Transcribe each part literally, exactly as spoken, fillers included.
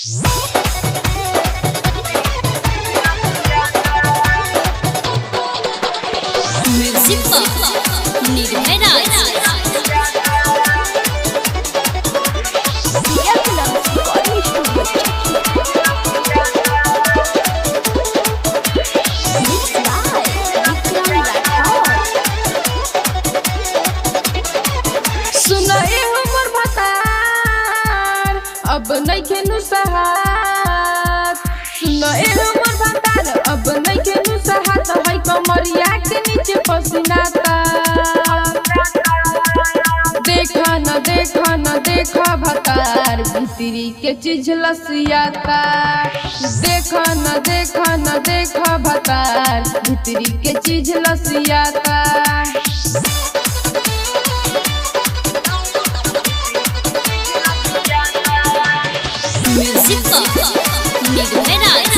Music निर्भय राज अब नइखे नु सहात सुन ए हमर भतार अब नइखे नु सहात है कमरिया के नीचे पसीनाता देखा न देखा न देखा भतार भीतरी के चीज लसियाता देखा न देखा न देखा भतार भीतरी के चीज लसियाता म्यूजिक निर्भय राज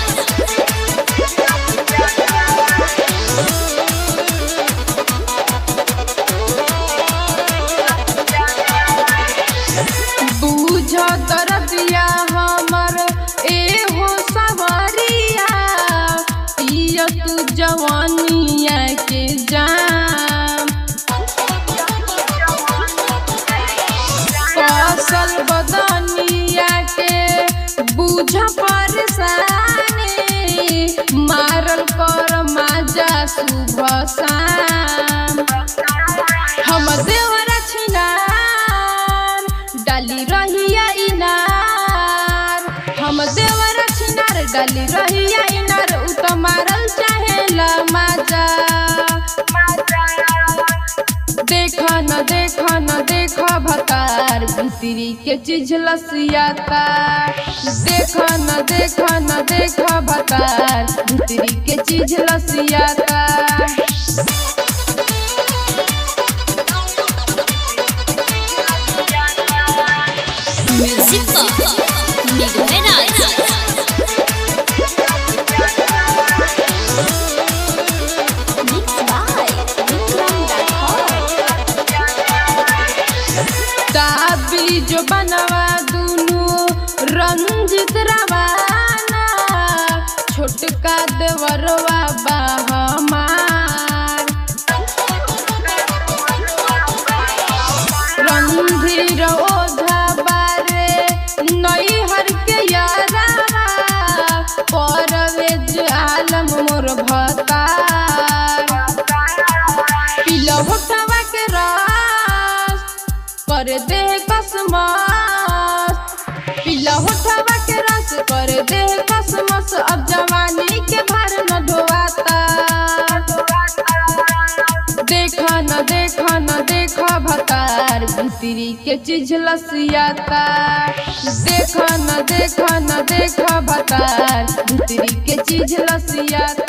बुझ दरदिया हमर ए हो सवरिया पिया तू जवानिया के जाम फसल बदनिया के बुझ परेशानी मारल कर माजा सुबह शाम हम देवरा छिनार डाली रहिया इनार हम देवरा छिनार डाली रहिया इनार उ त मारल चाहेला माजा देखा न देखा न देखा भतार भीतरी के चीज लसियाता देखा न देखा न देखा भतार भीतरी के चीज लसियाता म्यूजिक निर्भय राज जो बनवा दुनु रंजित रवाना छोटका देवरवा बा हमार रणधीर ओझा बारे नई हर के यारावा परवेज आलम मोर भतार पिला होठवा के रस कर दे कसमस पिला होठवा के रस कर दे कसमस अब जवानी के भार न ढोवाता देखा न देखा न देखा भतार भीतरी के चीज लसियाता देखा न देखा न देखा भतार भीतरी के चीज लसियाता।